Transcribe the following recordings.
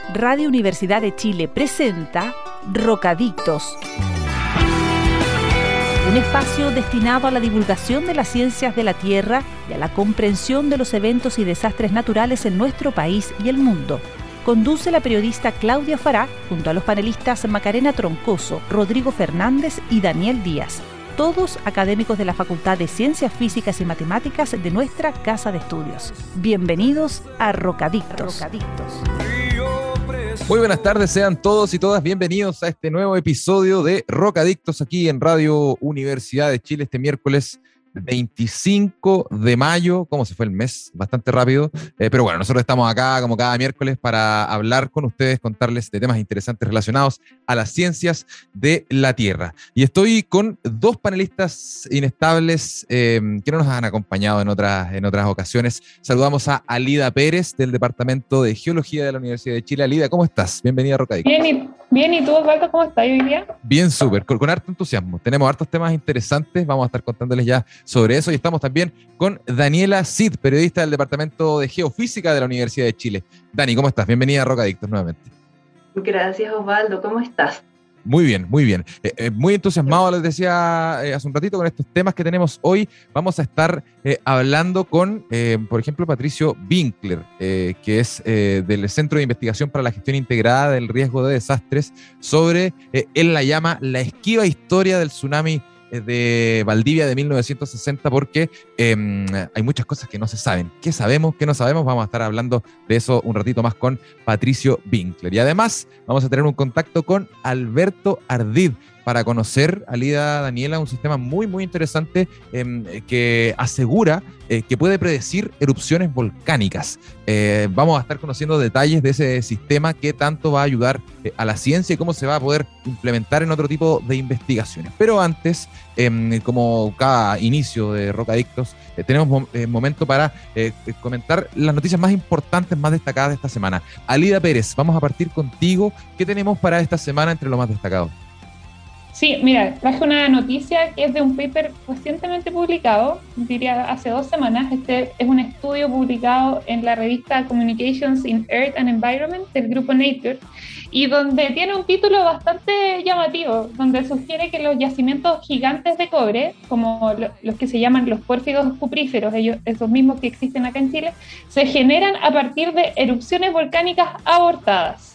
Radio Universidad de Chile presenta Rocadictos, un espacio destinado a la divulgación de las ciencias de la Tierra y a la comprensión de los eventos y desastres naturales en nuestro país y el mundo. Conduce la periodista Claudia Fará junto a los panelistas Macarena Troncoso, Rodrigo Fernández y Daniel Díaz, todos académicos de la Facultad de Ciencias Físicas y Matemáticas de nuestra Casa de Estudios. Bienvenidos a Rocadictos. Muy buenas tardes, sean todos y todas bienvenidos a este nuevo episodio de Rocadictos aquí en Radio Universidad de Chile este miércoles 25 de mayo. ¿Cómo se fue el mes? Bastante rápido, pero bueno, nosotros estamos acá como cada miércoles para hablar con ustedes, contarles de temas interesantes relacionados a las ciencias de la Tierra. Y estoy con dos panelistas inestables que no nos han acompañado en otras ocasiones. Saludamos a Alida Pérez del Departamento de Geología de la Universidad de Chile. Alida, ¿cómo estás? Bienvenida a Rocadictos. Bien, ¿y tú, Osvaldo, cómo estás hoy día? Bien, súper, con harto entusiasmo. Tenemos hartos temas interesantes, vamos a estar contándoles ya sobre eso, y estamos también con Daniela Cid, periodista del Departamento de Geofísica de la Universidad de Chile. Dani, ¿cómo estás? Bienvenida a Rocadictos nuevamente. Gracias, Osvaldo, ¿cómo estás? Muy bien, muy bien. Muy entusiasmado, les decía hace un ratito, con estos temas que tenemos hoy. Vamos a estar hablando con, por ejemplo, Patricio Winkler, que es del Centro de Investigación para la Gestión Integrada del Riesgo de Desastres, sobre, él la llama, la esquiva historia del tsunami de Valdivia de 1960, porque hay muchas cosas que no se saben. ¿Qué sabemos? ¿Qué no sabemos? Vamos a estar hablando de eso un ratito más con Patricio Winkler. Y además vamos a tener un contacto con Alberto Ardid para conocer, Alida, Daniela, un sistema muy, muy interesante que asegura que puede predecir erupciones volcánicas. Vamos a estar conociendo detalles de ese sistema, qué tanto va a ayudar a la ciencia y cómo se va a poder implementar en otro tipo de investigaciones. Pero antes, como cada inicio de Rocadictos, tenemos momento para comentar las noticias más importantes, más destacadas de esta semana. Alida Pérez, vamos a partir contigo. ¿Qué tenemos para esta semana entre lo más destacado? Sí, mira, traje una noticia que es de un paper recientemente publicado, diría hace 2 semanas. Este es un estudio publicado en la revista Communications in Earth and Environment del grupo Nature, y donde tiene un título bastante llamativo, donde sugiere que los yacimientos gigantes de cobre, como los que se llaman los pórfidos cupríferos, esos mismos que existen acá en Chile, se generan a partir de erupciones volcánicas abortadas.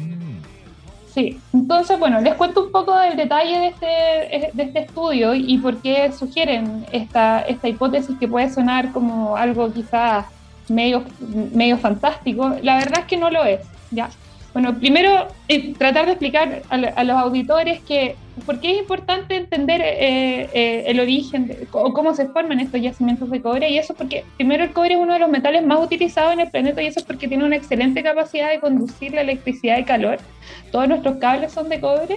Sí, entonces, bueno, les cuento un poco del detalle de este estudio y por qué sugieren esta hipótesis, que puede sonar como algo quizás medio fantástico. La verdad es que no lo es, ¿ya? Bueno, primero, tratar de explicar a los auditores por qué es importante entender el origen o cómo se forman estos yacimientos de cobre. Y eso porque, primero, el cobre es uno de los metales más utilizados en el planeta, y eso es porque tiene una excelente capacidad de conducir la electricidad y calor. Todos nuestros cables son de cobre.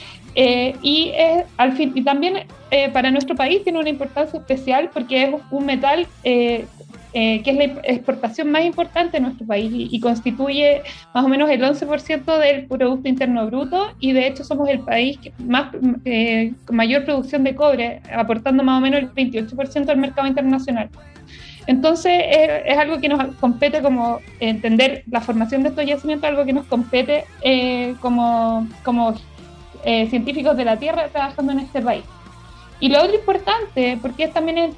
Y también para nuestro país tiene una importancia especial porque es un metal que es la exportación más importante de nuestro país y constituye más o menos el 11% del Producto Interno Bruto, y de hecho somos el país con mayor producción de cobre, aportando más o menos el 28% al mercado internacional. Entonces es algo que nos compete, como entender la formación de estos yacimientos, algo que nos compete como científicos de la Tierra trabajando en este país. Y lo otro importante, porque es también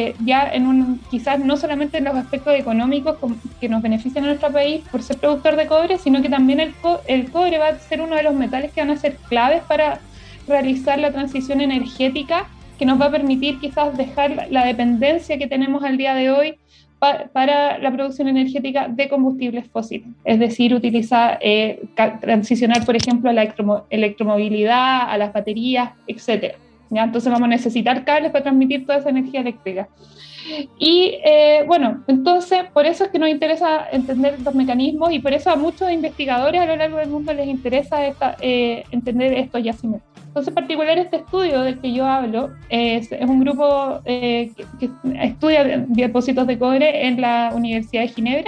quizás no solamente en los aspectos económicos que nos benefician a nuestro país por ser productor de cobre, sino que también el cobre va a ser uno de los metales que van a ser claves para realizar la transición energética, que nos va a permitir quizás dejar la dependencia que tenemos al día de hoy para la producción energética de combustibles fósiles, es decir, transicionar, por ejemplo, a la electromovilidad, a las baterías, etcétera. ¿Ya? Entonces vamos a necesitar cables para transmitir toda esa energía eléctrica. Y bueno, entonces por eso es que nos interesa entender estos mecanismos, y por eso a muchos investigadores a lo largo del mundo les interesa entender estos yacimientos. Entonces, en particular, este estudio del que yo hablo es un grupo que estudia depósitos de cobre en la Universidad de Ginebra,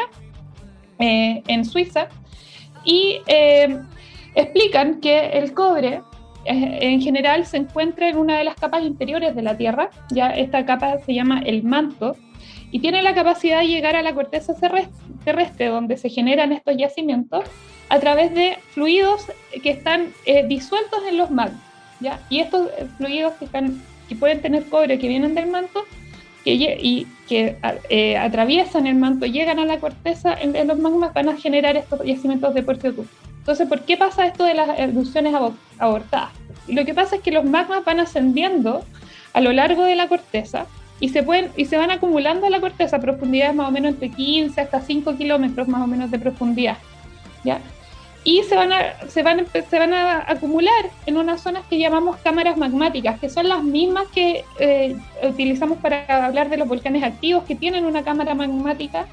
en Suiza, y explican que el cobre en general se encuentra en una de las capas interiores de la Tierra. Ya esta capa se llama el manto y tiene la capacidad de llegar a la corteza terrestre donde se generan estos yacimientos a través de fluidos que están disueltos en los magmas, ¿ya? Y estos fluidos que pueden tener cobre, que vienen del manto, y que atraviesan el manto, llegan a la corteza en los magmas, van a generar estos yacimientos de porfio-2. Entonces, ¿por qué pasa esto de las erupciones abortadas? Y lo que pasa es que los magmas van ascendiendo a lo largo de la corteza y se van acumulando en la corteza a profundidades más o menos entre 15 hasta 5 kilómetros más o menos de profundidad, ¿ya? Y se van a acumular en unas zonas que llamamos cámaras magmáticas, que son las mismas que utilizamos para hablar de los volcanes activos, que tienen una cámara magmática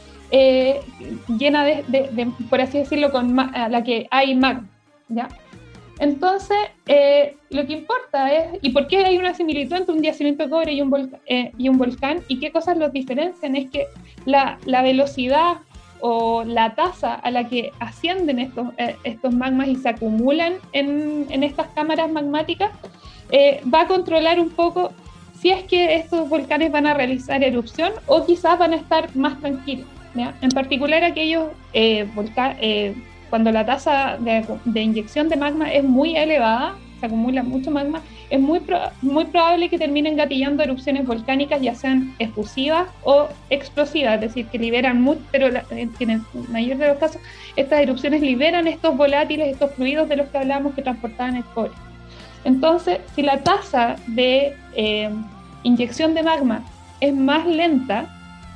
llena de, por así decirlo, a la que hay magma, ¿ya? Entonces, lo que importa es, ¿y por qué hay una similitud entre un yacimiento de cobre y un volcán? ¿Y qué cosas los diferencian? Es que la velocidad o la tasa a la que ascienden estos magmas y se acumulan en estas cámaras magmáticas va a controlar un poco si es que estos volcanes van a realizar erupción o quizás van a estar más tranquilos, ¿ya? En particular aquellos cuando la tasa de inyección de magma es muy elevada, se acumula mucho magma, es muy probable que terminen gatillando erupciones volcánicas, ya sean efusivas o explosivas, es decir, que liberan mucho, pero en el mayor de los casos, estas erupciones liberan estos volátiles, estos fluidos de los que hablábamos que transportaban el cobre. Entonces, si la tasa de inyección de magma es más lenta,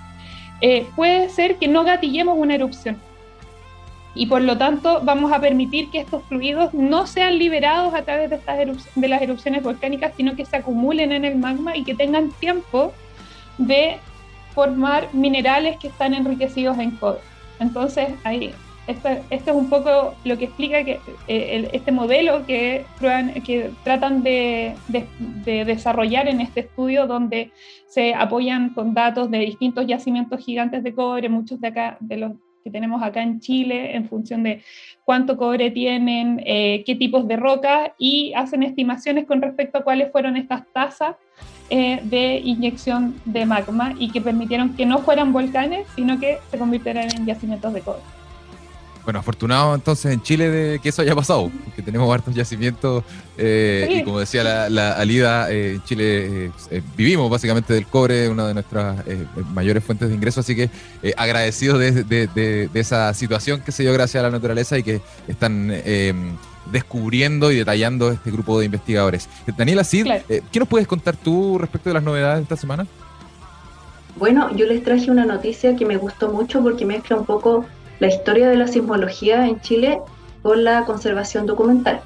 puede ser que no gatillemos una erupción. Y por lo tanto vamos a permitir que estos fluidos no sean liberados a través de las erupciones volcánicas, sino que se acumulen en el magma y que tengan tiempo de formar minerales que están enriquecidos en cobre. Entonces, esto es un poco lo que explica que este modelo que tratan de desarrollar en este estudio, donde se apoyan con datos de distintos yacimientos gigantes de cobre, muchos de los que tenemos acá en Chile, en función de cuánto cobre tienen, qué tipos de rocas, y hacen estimaciones con respecto a cuáles fueron estas tasas de inyección de magma y que permitieron que no fueran volcanes, sino que se convirtieran en yacimientos de cobre. Bueno, afortunado entonces en Chile de que eso haya pasado, que tenemos hartos yacimientos sí. Y como decía la Alida, en Chile vivimos básicamente del cobre, una de nuestras mayores fuentes de ingresos, así que agradecidos de esa situación que se dio gracias a la naturaleza y que están descubriendo y detallando este grupo de investigadores. Daniela Cid, claro. ¿Qué nos puedes contar tú respecto de las novedades de esta semana? Bueno, yo les traje una noticia que me gustó mucho porque mezcla un poco la historia de la sismología en Chile con la conservación documental.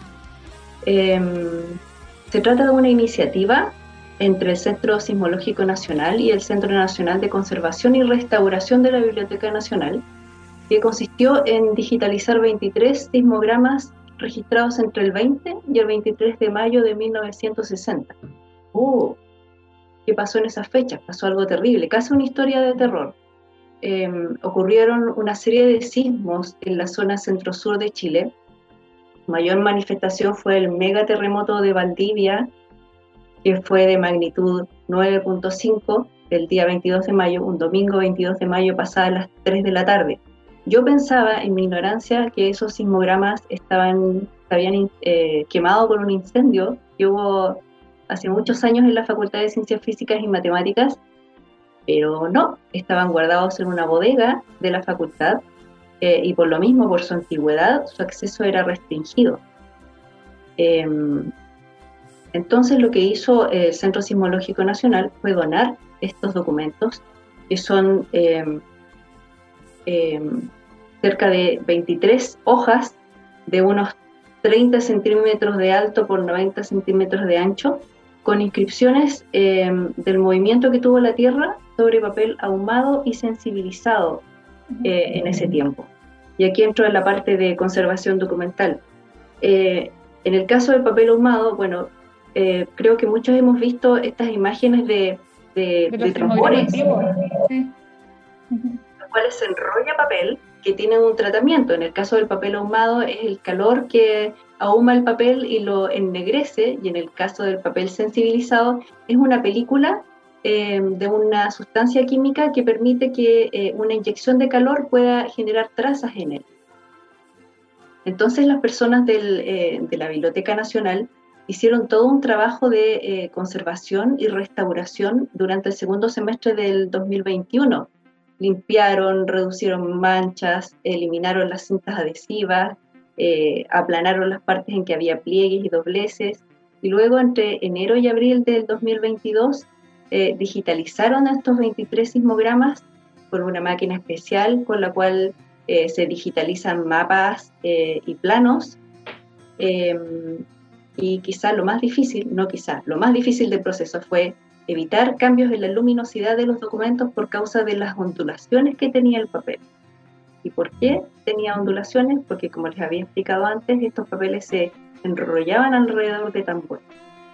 Se trata de una iniciativa entre el Centro Sismológico Nacional y el Centro Nacional de Conservación y Restauración de la Biblioteca Nacional, que consistió en digitalizar 23 sismogramas registrados entre el 20 y el 23 de mayo de 1960. ¿Qué pasó en esas fechas? Pasó algo terrible, casi una historia de terror. Ocurrieron una serie de sismos en la zona centro-sur de Chile. Mayor manifestación fue el megaterremoto de Valdivia, que fue de magnitud 9.5 el día 22 de mayo, un domingo 22 de mayo pasadas las 3 de la tarde. Yo pensaba en mi ignorancia que esos sismogramas se habían quemado por un incendio que hubo hace muchos años en la Facultad de Ciencias Físicas y Matemáticas, pero no, estaban guardados en una bodega de la facultad y por lo mismo, por su antigüedad, su acceso era restringido. Entonces lo que hizo el Centro Sismológico Nacional fue donar estos documentos, que son cerca de 23 hojas de unos 30 centímetros de alto por 90 centímetros de ancho, con inscripciones del movimiento que tuvo la Tierra sobre papel ahumado y sensibilizado en ese tiempo. Y aquí entro en la parte de conservación documental. En el caso del papel ahumado, bueno, creo que muchos hemos visto estas imágenes de tambores, sí. Los cuales se enrolla papel que tienen un tratamiento. En el caso del papel ahumado es el calor que ahuma el papel y lo ennegrece, y en el caso del papel sensibilizado es una película de una sustancia química que permite que una inyección de calor pueda generar trazas en él. Entonces las personas de la Biblioteca Nacional hicieron todo un trabajo de conservación y restauración durante el segundo semestre del 2021. Limpiaron, reducieron manchas, eliminaron las cintas adhesivas, aplanaron las partes en que había pliegues y dobleces, y luego entre enero y abril del 2022 digitalizaron estos 23 sismogramas por una máquina especial con la cual se digitalizan mapas y planos, y quizá lo más difícil del proceso fue evitar cambios en la luminosidad de los documentos por causa de las ondulaciones que tenía el papel. ¿Y por qué tenía ondulaciones? Porque, como les había explicado antes, estos papeles se enrollaban alrededor de tambores.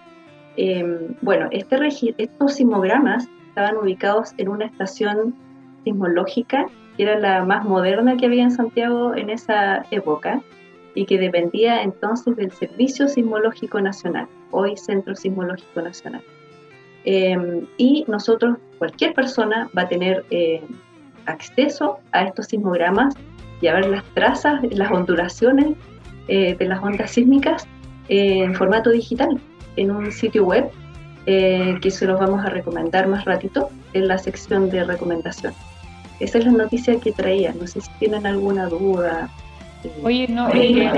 Estos sismogramas estaban ubicados en una estación sismológica que era la más moderna que había en Santiago en esa época y que dependía entonces del Servicio Sismológico Nacional, hoy Centro Sismológico Nacional. Y nosotros, cualquier persona va a tener acceso a estos sismogramas y a ver las trazas, las ondulaciones de las ondas sísmicas en formato digital, en un sitio web que se los vamos a recomendar más ratito en la sección de recomendación. Esa es la noticia que traía, no sé si tienen alguna duda. Oye, no,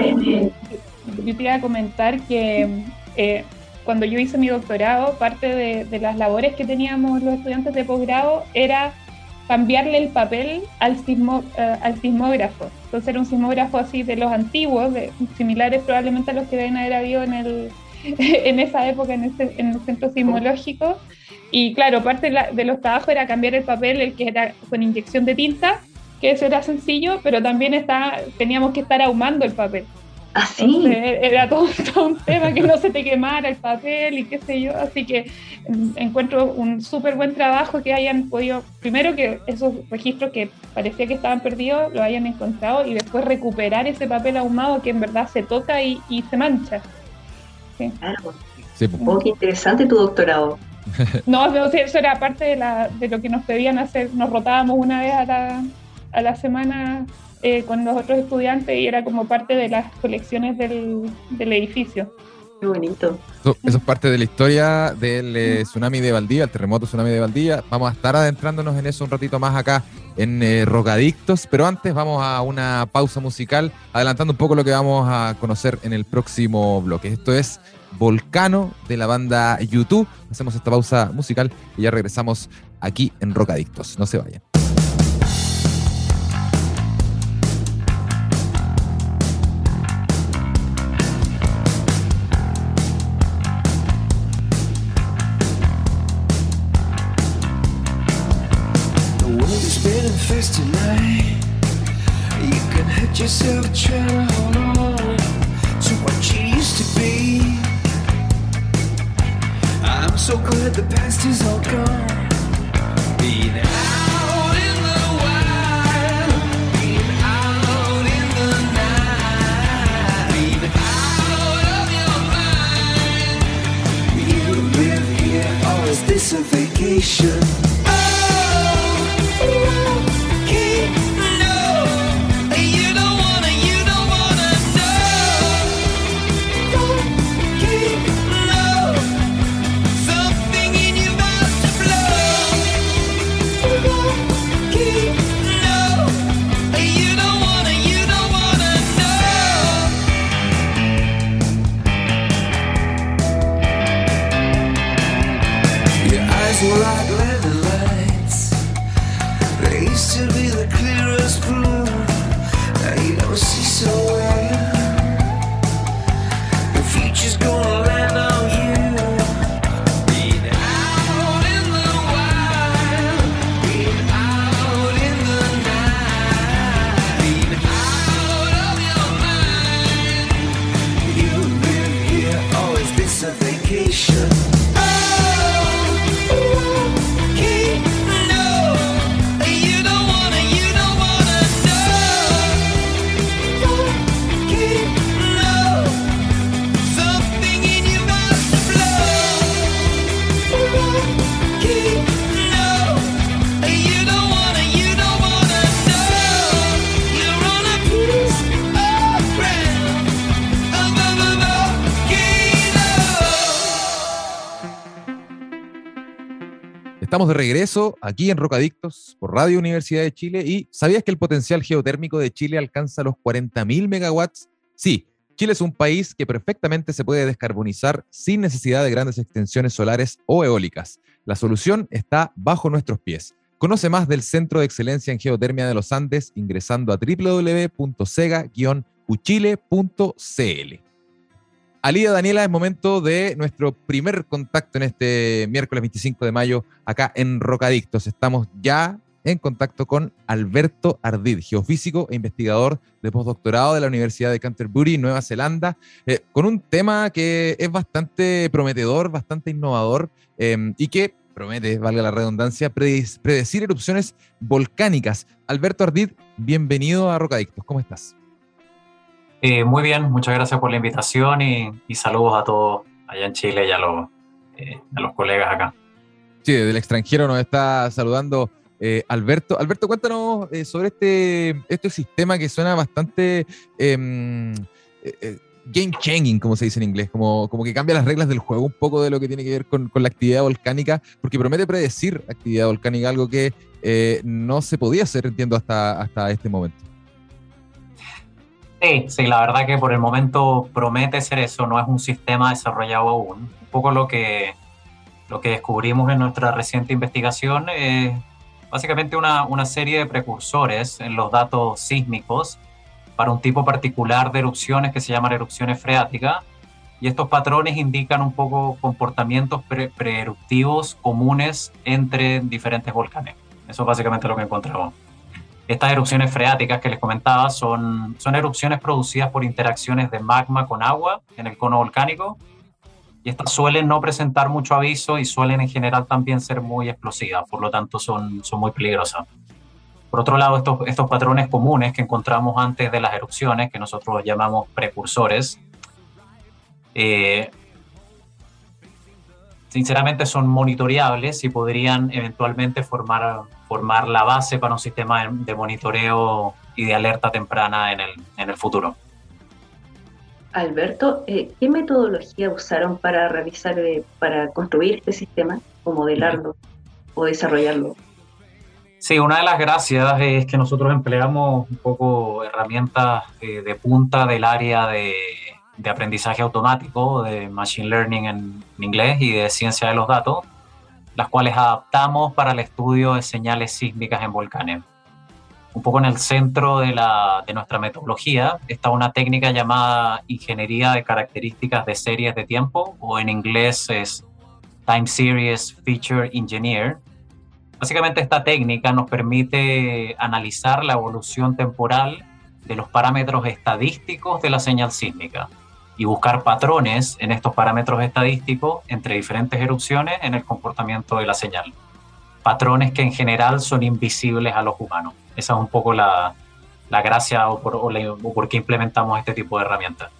yo te iba a comentar que cuando yo hice mi doctorado, parte de las labores que teníamos los estudiantes de posgrado era cambiarle el papel al sismógrafo. Entonces era un sismógrafo así de los antiguos, similares probablemente a los que deben haber habido en esa época en el centro sismológico. Y claro, parte de los trabajos era cambiar el papel, el que era con inyección de tinta, que eso era sencillo, pero también teníamos que estar ahumando el papel. ¿Ah, sí? Entonces, era todo un tema, que no se te quemara el papel y qué sé yo, así que encuentro un súper buen trabajo que hayan podido, primero que esos registros que parecía que estaban perdidos, lo hayan encontrado, y después recuperar ese papel ahumado que en verdad se toca y se mancha. Sí. Claro. Sí. Oh, qué interesante tu doctorado. No, eso era parte de lo que nos pedían hacer. Nos rotábamos una vez a la semana con los otros estudiantes y era como parte de las colecciones del edificio. Qué bonito. Eso es parte de la historia del tsunami de Valdivia, el terremoto tsunami de Valdivia. Vamos a estar adentrándonos en eso un ratito más acá en Rocadictos, pero antes vamos a una pausa musical, adelantando un poco lo que vamos a conocer en el próximo bloque. Esto es Volcano de la banda U2. Hacemos esta pausa musical y ya regresamos aquí en Rocadictos. No se vayan. Tonight, you can hurt yourself trying to hold on to what you used to be. I'm so glad the past is all gone. Being out in the wild, being out in the night, being out of your mind. You live here, or is this a vacation? Like landing lights, they used to be the clearest blue. Now you don't see so well. The future's gonna land on you. Being out in the wild, being out in the night, being out of your mind. You live here, or is this a vacation? You don't wanna Estamos de regreso aquí en Rocadictos por Radio Universidad de Chile. ¿Y sabías que el potencial geotérmico de Chile alcanza los 40.000 megawatts? Sí, Chile es un país que perfectamente se puede descarbonizar sin necesidad de grandes extensiones solares o eólicas. La solución está bajo nuestros pies. Conoce más del Centro de Excelencia en Geotermia de los Andes ingresando a www.sega-uchile.cl. Alida, Daniela, es momento de nuestro primer contacto en este miércoles 25 de mayo acá en Rocadictos. Estamos ya en contacto con Alberto Ardid, geofísico e investigador de postdoctorado de la Universidad de Canterbury, Nueva Zelanda, con un tema que es bastante prometedor, bastante innovador y que promete, valga la redundancia, predecir erupciones volcánicas. Alberto Ardid, bienvenido a Rocadictos. ¿Cómo estás? Muy bien, muchas gracias por la invitación y saludos a todos allá en Chile y a los colegas acá. Sí, desde el extranjero nos está saludando Alberto. Alberto, cuéntanos sobre este sistema que suena bastante game changing, como se dice en inglés, como que cambia las reglas del juego un poco de lo que tiene que ver con la actividad volcánica, porque promete predecir actividad volcánica, algo que no se podía hacer, entiendo, hasta este momento. Sí, la verdad que por el momento promete ser eso, no es un sistema desarrollado aún. Un poco lo que descubrimos en nuestra reciente investigación es básicamente una serie de precursores en los datos sísmicos para un tipo particular de erupciones que se llaman erupciones freáticas, y estos patrones indican un poco comportamientos preeruptivos comunes entre diferentes volcanes. Eso es básicamente lo que encontramos. Estas erupciones freáticas que les comentaba son erupciones producidas por interacciones de magma con agua en el cono volcánico, y estas suelen no presentar mucho aviso y suelen en general también ser muy explosivas, por lo tanto son muy peligrosas. Por otro lado, estos patrones comunes que encontramos antes de las erupciones, que nosotros llamamos precursores, sinceramente son monitoreables y podrían eventualmente formar la base para un sistema de monitoreo y de alerta temprana en el futuro. Alberto, ¿qué metodología usaron para realizar, para construir este sistema o modelarlo o desarrollarlo? Sí, una de las gracias es que nosotros empleamos un poco herramientas de punta del área de aprendizaje automático, de machine learning en inglés y de ciencia de los datos, las cuales adaptamos para el estudio de señales sísmicas en volcanes. Un poco en el centro de nuestra metodología está una técnica llamada ingeniería de características de series de tiempo, o en inglés es Time Series Feature Engineer. Básicamente esta técnica nos permite analizar la evolución temporal de los parámetros estadísticos de la señal sísmica y buscar patrones en estos parámetros estadísticos entre diferentes erupciones en el comportamiento de la señal. Patrones que en general son invisibles a los humanos. Esa es un poco la gracia o por qué implementamos este tipo de herramientas.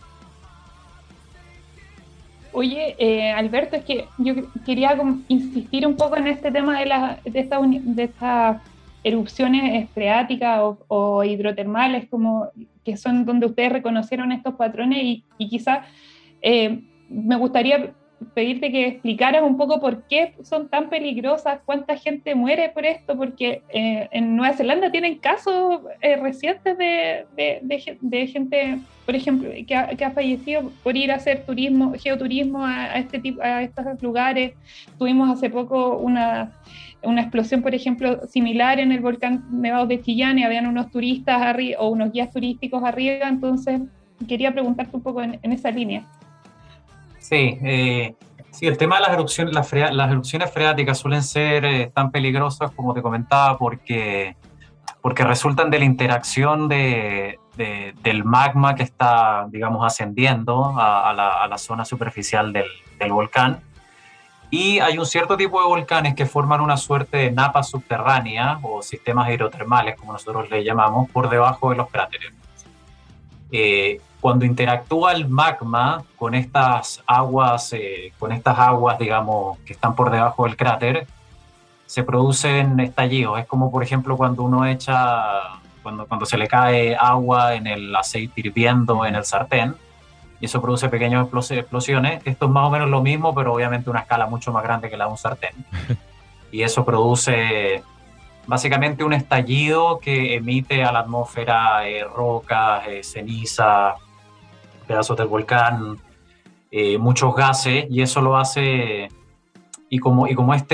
Oye, Alberto, es que yo quería insistir un poco en este tema de estas erupciones freáticas o hidrotermales, como que son donde ustedes reconocieron estos patrones, y quizás me gustaría pedirte que explicaras un poco por qué son tan peligrosas, cuánta gente muere por esto, porque en Nueva Zelanda tienen casos recientes de gente, por ejemplo, que ha fallecido por ir a hacer geoturismo a estos lugares. Tuvimos hace poco una explosión, por ejemplo, similar en el volcán Nevado de Chillán, y habían unos turistas arriba, o unos guías turísticos arriba. Entonces quería preguntarte un poco en esa línea. Sí, el tema de las erupciones freáticas suelen ser tan peligrosas, como te comentaba, porque resultan de la interacción del magma que está, digamos, ascendiendo a la zona superficial del volcán. Y hay un cierto tipo de volcanes que forman una suerte de napa subterránea o sistemas hidrotermales, como nosotros le llamamos, por debajo de los cráteres. Cuando interactúa el magma con estas aguas, digamos, que están por debajo del cráter, se producen estallidos. Es como, por ejemplo, cuando uno cuando se le cae agua en el aceite hirviendo en el sartén, y eso produce pequeñas explosiones. Esto es más o menos lo mismo, pero obviamente una escala mucho más grande que la de un sartén. y eso produce básicamente un estallido que emite a la atmósfera rocas, ceniza, pedazos del volcán, muchos gases, y eso lo hace, y como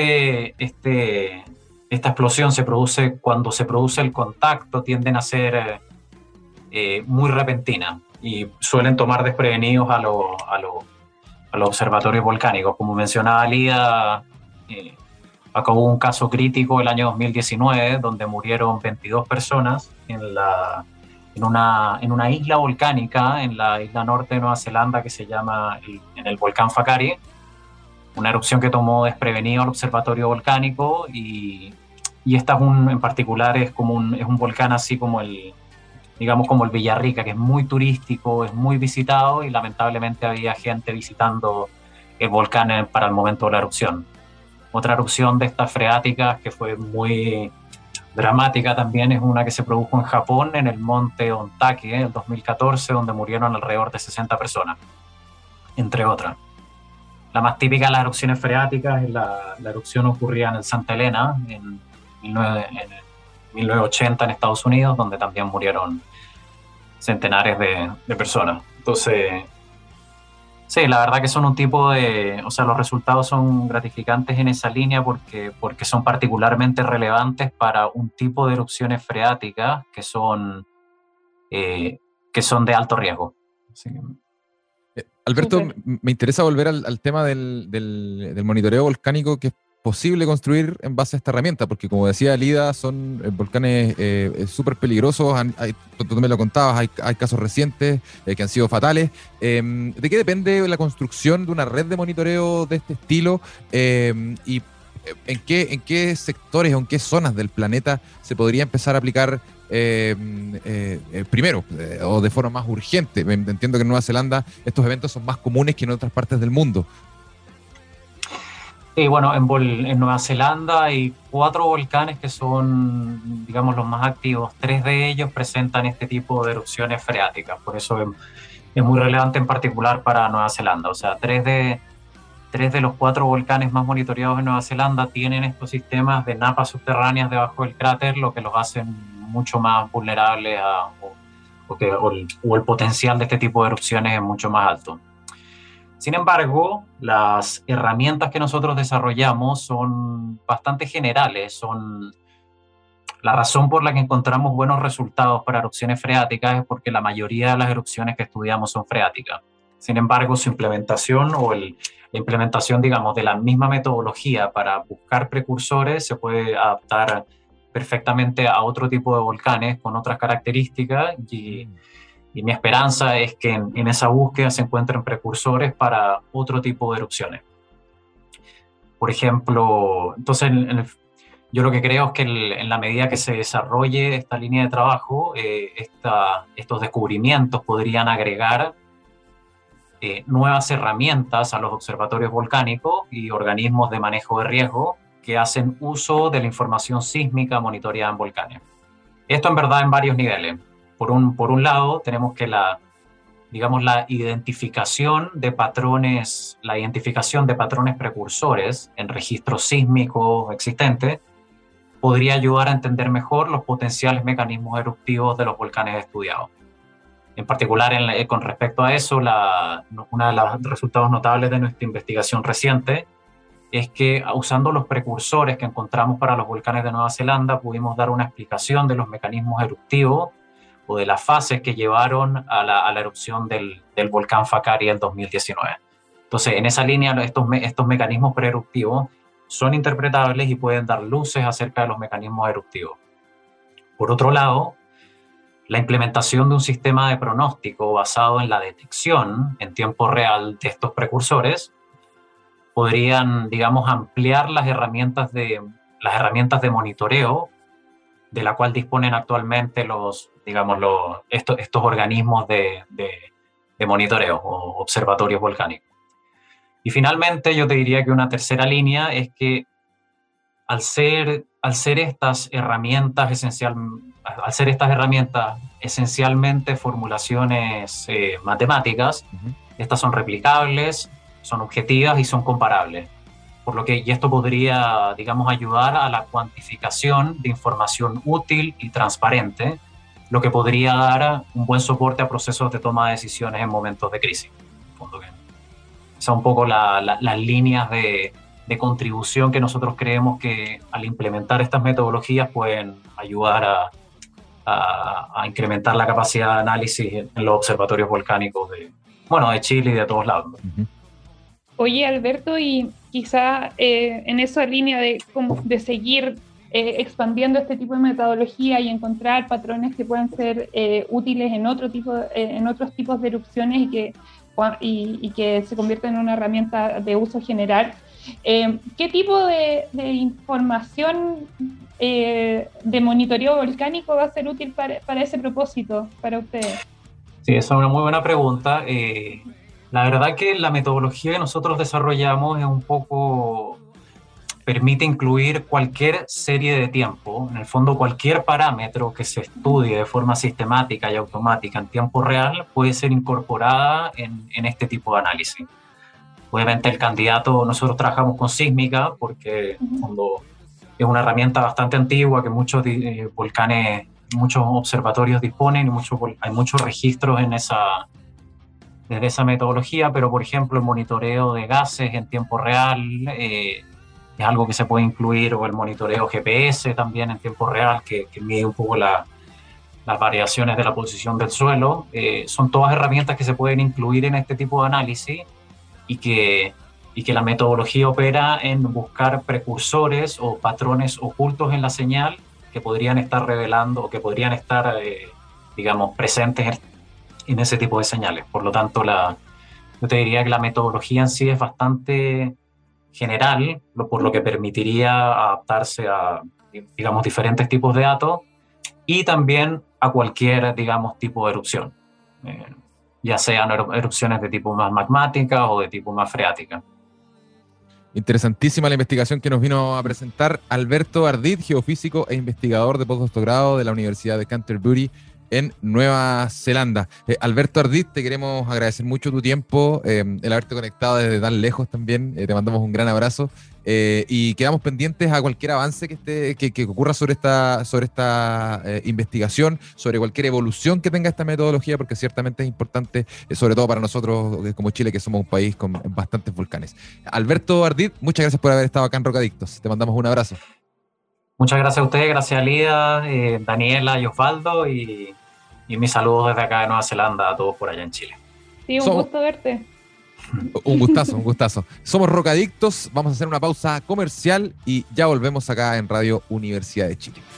esta explosión se produce cuando se produce el contacto, tienden a ser muy repentinas y suelen tomar desprevenidos a los observatorios volcánicos. Como mencionaba Lida, acá hubo un caso crítico el año 2019 donde murieron 22 personas en una isla volcánica en la isla norte de Nueva Zelanda que se llama en el volcán Whakaari, una erupción que tomó desprevenido al observatorio volcánico, y esta en particular es un volcán así como digamos como el Villarrica, que es muy turístico, es muy visitado, y lamentablemente había gente visitando el volcán para el momento de la erupción. Otra erupción de estas freáticas que fue muy dramática también es una que se produjo en Japón, en el monte Ontake, en 2014, donde murieron alrededor de 60 personas, entre otras. La más típica de las erupciones freáticas es la erupción ocurrida en el Santa Elena en 1980 en Estados Unidos, donde también murieron centenares de personas. Entonces, sí, la verdad que son un tipo los resultados son gratificantes en esa línea porque son particularmente relevantes para un tipo de erupciones freáticas que son de alto riesgo. Así que, Alberto, Súper. me interesa volver al tema del monitoreo volcánico que es posible construir en base a esta herramienta, porque como decía Lida, son volcanes súper peligrosos, tú me lo contabas, hay casos recientes que han sido fatales. ¿De qué depende la construcción de una red de monitoreo de este estilo? ¿Y en qué sectores o en qué zonas del planeta se podría empezar a aplicar primero o de forma más urgente? Entiendo que en Nueva Zelanda estos eventos son más comunes que en otras partes del mundo. y bueno, en Nueva Zelanda hay 4 volcanes que son, digamos, los más activos. 3 de ellos presentan este tipo de erupciones freáticas, por eso es muy relevante en particular para Nueva Zelanda. O sea, 3 de los 4 volcanes más monitoreados en Nueva Zelanda tienen estos sistemas de napas subterráneas debajo del cráter, lo que los hacen mucho más vulnerables o el potencial de este tipo de erupciones es mucho más alto. Sin embargo, las herramientas que nosotros desarrollamos son bastante generales. La razón por la que encontramos buenos resultados para erupciones freáticas es porque la mayoría de las erupciones que estudiamos son freáticas. Sin embargo, su implementación la implementación, digamos, de la misma metodología para buscar precursores se puede adaptar perfectamente a otro tipo de volcanes con otras características, y mi esperanza es que en esa búsqueda se encuentren precursores para otro tipo de erupciones. Por ejemplo, entonces yo lo que creo es que en la medida que se desarrolle esta línea de trabajo, estos descubrimientos podrían agregar nuevas herramientas a los observatorios volcánicos y organismos de manejo de riesgo que hacen uso de la información sísmica monitoreada en volcanes. Esto en verdad en varios niveles. Por un lado, tenemos que la identificación de patrones precursores en registros sísmicos existentes podría ayudar a entender mejor los potenciales mecanismos eruptivos de los volcanes estudiados. En particular, con respecto a eso, uno de los resultados notables de nuestra investigación reciente es que usando los precursores que encontramos para los volcanes de Nueva Zelanda pudimos dar una explicación de los mecanismos eruptivos o de las fases que llevaron a la erupción del volcán Whakaari en 2019. Entonces, en esa línea, estos mecanismos preeruptivos son interpretables y pueden dar luces acerca de los mecanismos eruptivos. Por otro lado, la implementación de un sistema de pronóstico basado en la detección en tiempo real de estos precursores podrían, digamos, ampliar las herramientas de monitoreo de la cual disponen actualmente estos organismos de monitoreo o observatorios volcánicos. Y finalmente yo te diría que una tercera línea es que al ser estas herramientas esencialmente formulaciones matemáticas, estas son replicables, son objetivas y son comparables. y esto podría, digamos, ayudar a la cuantificación de información útil y transparente, lo que podría dar un buen soporte a procesos de toma de decisiones en momentos de crisis. Son un poco las líneas de contribución que nosotros creemos que al implementar estas metodologías pueden ayudar a incrementar la capacidad de análisis en los observatorios volcánicos de Chile y de todos lados. Ujú. Oye, Alberto, y quizá en esa línea de seguir expandiendo este tipo de metodología y encontrar patrones que puedan ser útiles en otros tipos de erupciones y que se conviertan en una herramienta de uso general, ¿qué tipo de información de monitoreo volcánico va a ser útil para ese propósito, para ustedes? Sí, esa es una muy buena pregunta. La verdad que la metodología que nosotros desarrollamos permite incluir cualquier serie de tiempo, en el fondo cualquier parámetro que se estudie de forma sistemática y automática en tiempo real puede ser incorporada en este tipo de análisis. Obviamente nosotros trabajamos con sísmica porque en el fondo es una herramienta bastante antigua que muchos volcanes, muchos observatorios disponen y hay muchos registros desde esa metodología, pero por ejemplo el monitoreo de gases en tiempo real es algo que se puede incluir, o el monitoreo GPS también en tiempo real que mide un poco las variaciones de la posición del suelo. Son todas herramientas que se pueden incluir en este tipo de análisis y que la metodología opera en buscar precursores o patrones ocultos en la señal que podrían estar revelando o que podrían estar, digamos, presentes en ese tipo de señales. Por lo tanto, yo te diría que la metodología en sí es bastante general, por lo que permitiría adaptarse a, digamos, diferentes tipos de datos y también a cualquier, digamos, tipo de erupción, ya sean erupciones de tipo más magmática o de tipo más freática. Interesantísima la investigación que nos vino a presentar Alberto Ardit, geofísico e investigador de postdoctorado de la Universidad de Canterbury en Nueva Zelanda. Alberto Ardit, te queremos agradecer mucho tu tiempo, el haberte conectado desde tan lejos también. Te mandamos un gran abrazo y quedamos pendientes a cualquier avance que ocurra sobre esta investigación, sobre cualquier evolución que tenga esta metodología, porque ciertamente es importante, sobre todo para nosotros como Chile, que somos un país con bastantes volcanes. Alberto Ardit, muchas gracias por haber estado acá en Rocadictos. Te mandamos un abrazo. Muchas gracias a ustedes, gracias a Lida, Daniela y Osvaldo, y mis saludos desde acá de Nueva Zelanda a todos por allá en Chile. Sí, un gusto verte. Un gustazo, un gustazo. Somos Rocadictos, vamos a hacer una pausa comercial y ya volvemos acá en Radio Universidad de Chile.